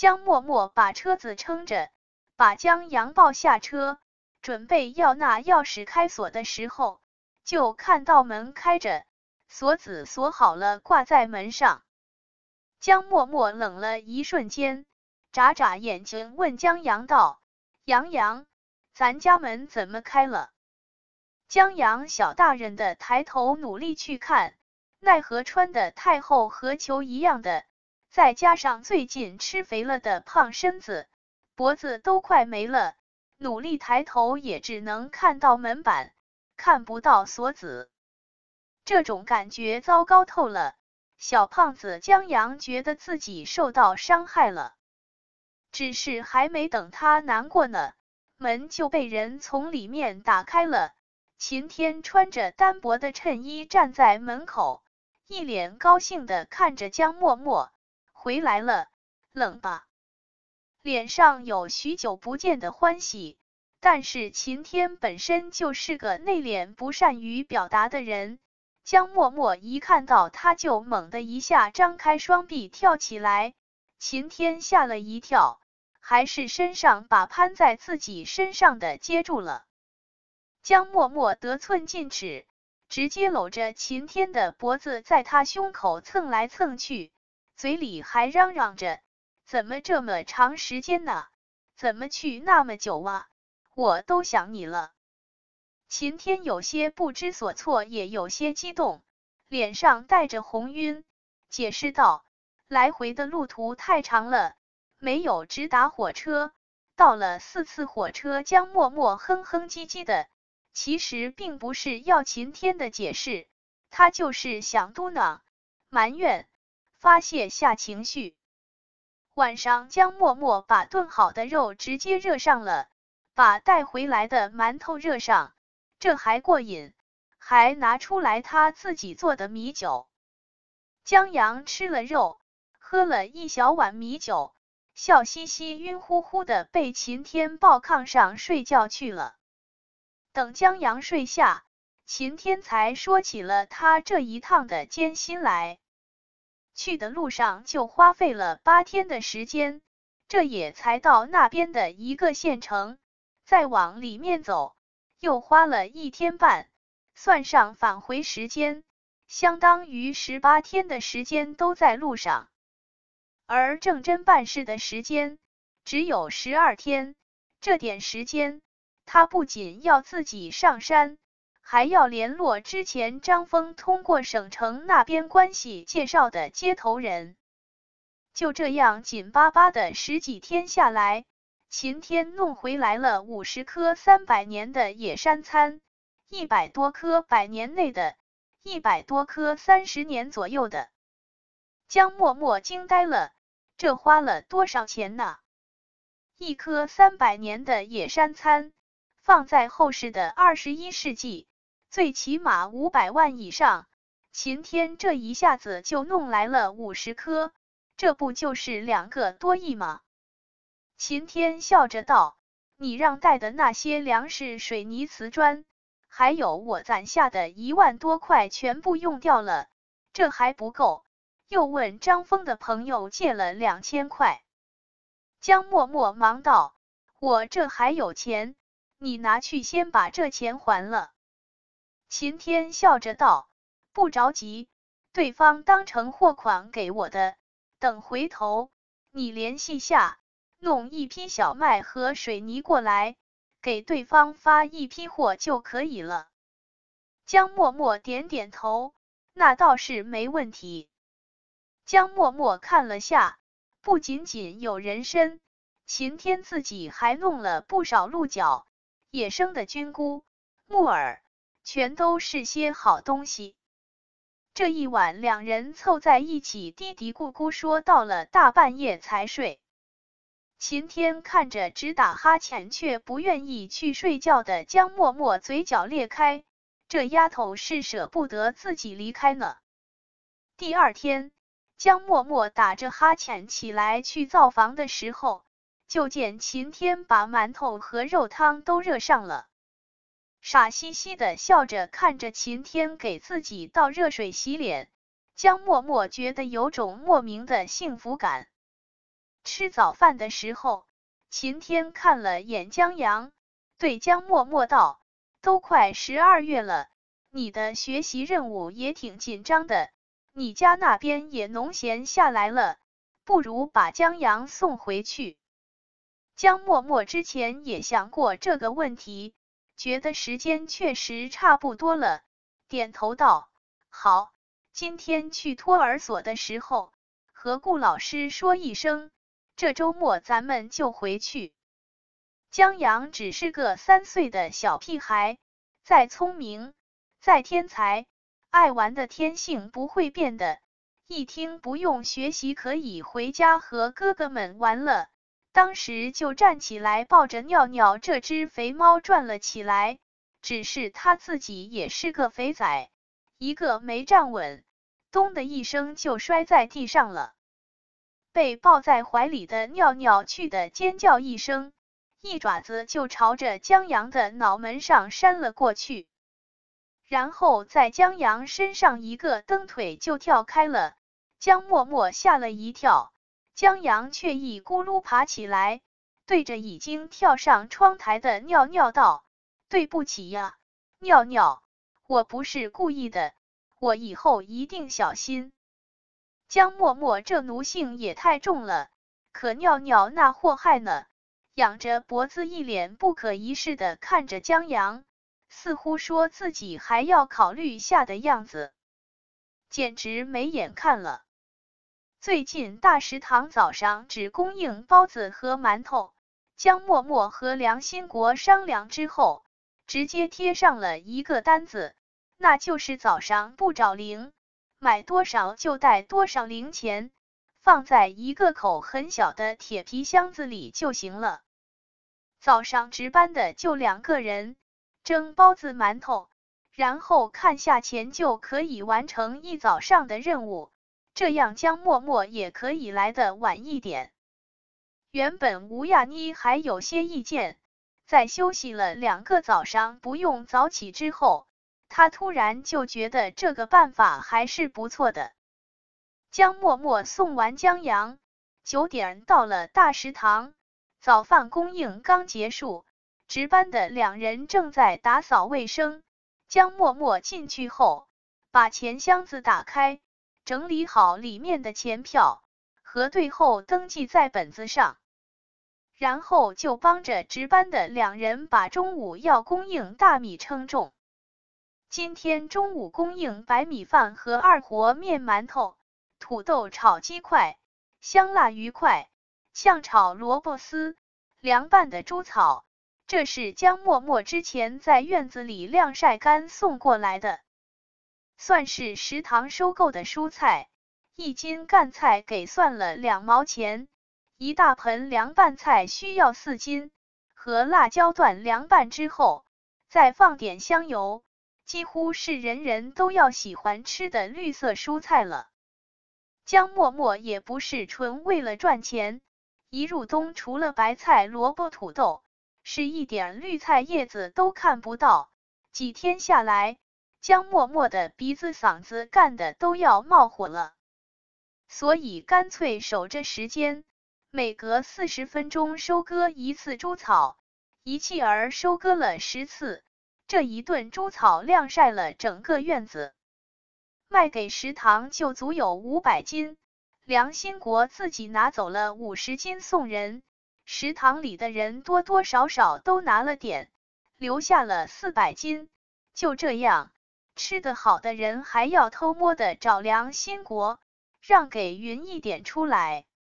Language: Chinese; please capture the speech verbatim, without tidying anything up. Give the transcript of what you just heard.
江默默把车子撑着，把江阳抱下车，准备要拿钥匙开锁的时候，就看到门开着，锁子锁好了挂在门上。江默默冷了一瞬间，眨眨眼睛问江阳道：阳阳，咱家门怎么开了？江阳小大人的抬头努力去看，奈何穿的太厚和球一样的，再加上最近吃肥了的胖身子，脖子都快没了，努力抬头也只能看到门板，看不到锁子。这种感觉糟糕透了，小胖子江阳觉得自己受到伤害了。只是还没等他难过呢，门就被人从里面打开了。秦天穿着单薄的衬衣站在门口，一脸高兴地看着江默默，回来了，冷吧？脸上有许久不见的欢喜，但是秦天本身就是个内敛不善于表达的人，江默默一看到他就猛地一下张开双臂跳起来，秦天吓了一跳，还是身上把攀在自己身上的接住了。江默默得寸进尺，直接搂着秦天的脖子在他胸口蹭来蹭去，嘴里还嚷嚷着：怎么这么长时间呢？怎么去那么久啊？我都想你了。秦天有些不知所措，也有些激动，脸上带着红晕，解释道：来回的路途太长了，没有直达火车，到了四次火车。江默默哼哼唧唧的，其实并不是要秦天的解释，他就是想嘟囔、埋怨、发泄下情绪。晚上，江默默把炖好的肉直接热上了，把带回来的馒头热上，这还过瘾，还拿出来他自己做的米酒。江阳吃了肉，喝了一小碗米酒，笑嘻嘻晕乎乎的被秦天抱炕上睡觉去了。等江阳睡下，秦天才说起了他这一趟的艰辛来。去的路上就花费了八天的时间，这也才到那边的一个县城，再往里面走，又花了一天半，算上返回时间，相当于十八天的时间都在路上。而郑真办事的时间只有十二天，这点时间，他不仅要自己上山，还要联络之前张峰通过省城那边关系介绍的接头人。就这样紧巴巴的十几天下来，秦天弄回来了五十棵三百年的野山参，一百多棵百年内的，一百多棵三十年左右的。江默默惊呆了，这花了多少钱呢？一棵三百年的野山参，放在后世的二十一世纪，最起码五百万以上。秦天这一下子就弄来了五十棵，这不就是两个多亿吗？秦天笑着道：你让带的那些粮食、水泥、瓷砖，还有我攒下的一万多块全部用掉了，这还不够，又问张峰的朋友借了两千块。江默默忙道：我这还有钱，你拿去先把这钱还了。秦天笑着道：不着急，对方当成货款给我的，等回头你联系下，弄一批小麦和水泥过来，给对方发一批货就可以了。江默默点点头，那倒是没问题。江默默看了下，不仅仅有人参，秦天自己还弄了不少鹿角、野生的菌菇、木耳，全都是些好东西。这一晚两人凑在一起嘀嘀咕咕说到了大半夜才睡。秦天看着直打哈欠却不愿意去睡觉的江默默，嘴角裂开，这丫头是舍不得自己离开呢。第二天，江默默打着哈欠起来去灶房的时候，就见秦天把馒头和肉汤都热上了，傻兮兮的笑着看着秦天给自己倒热水洗脸，江默默觉得有种莫名的幸福感。 吃早饭的时候，秦天看了眼江阳，对江默默道：“都快十二月了，你的学习任务也挺紧张的，你家那边也农闲下来了，不如把江阳送回去。”江默默之前也想过这个问题，觉得时间确实差不多了，点头道：“好，今天去托儿所的时候，和顾老师说一声，这周末咱们就回去。”江阳只是个三岁的小屁孩，再聪明，再天才，爱玩的天性不会变的。一听不用学习可以回家和哥哥们玩了，当时就站起来抱着尿尿这只肥猫转了起来，只是他自己也是个肥仔，一个没站稳，咚的一声就摔在地上了。被抱在怀里的尿尿气得尖叫一声，一爪子就朝着江阳的脑门上扇了过去，然后在江阳身上一个蹬腿就跳开了。江默默吓了一跳，江阳却一咕噜爬起来，对着已经跳上窗台的尿尿道：“对不起呀，尿尿，我不是故意的，我以后一定小心。”江默默这奴性也太重了，可尿尿那祸害呢，仰着脖子一脸不可一世的看着江阳，似乎说自己还要考虑下的样子，简直没眼看了。最近大食堂早上只供应包子和馒头，江默默和梁新国商量之后，直接贴上了一个单子，那就是早上不找零，买多少就带多少零钱，放在一个口很小的铁皮箱子里就行了。早上值班的就两个人，蒸包子馒头，然后看下钱就可以完成一早上的任务，这样江默默也可以来得晚一点。原本吴亚妮还有些意见，在休息了两个早上不用早起之后，她突然就觉得这个办法还是不错的。江默默送完江阳，九点到了大食堂，早饭供应刚结束，值班的两人正在打扫卫生。江默默进去后，把钱箱子打开，整理好里面的钱票，核对后登记在本子上，然后就帮着值班的两人把中午要供应大米称重。今天中午供应白米饭和二和面馒头，土豆炒鸡块，香辣鱼块，炝炒萝卜丝，凉拌的猪草，这是江默默之前在院子里晾晒干送过来的，算是食堂收购的蔬菜。一斤干菜给算了两毛钱，一大盆凉拌菜需要四斤，和辣椒段凉拌之后，再放点香油，几乎是人人都要喜欢吃的绿色蔬菜了。江默默也不是纯为了赚钱，一入冬除了白菜、萝卜、土豆，是一点绿菜叶子都看不到。几天下来，江默默的鼻子嗓子干的都要冒火了，所以干脆守着时间，每隔四十分钟收割一次猪草，一气儿收割了十次，这一顿猪草晾晒了整个院子，卖给食堂就足有五百斤。梁新国自己拿走了五十斤送人，食堂里的人多多少少都拿了点，留下了四百斤。就这样，吃得好的人还要偷摸的找梁新国，让给匀一点出来。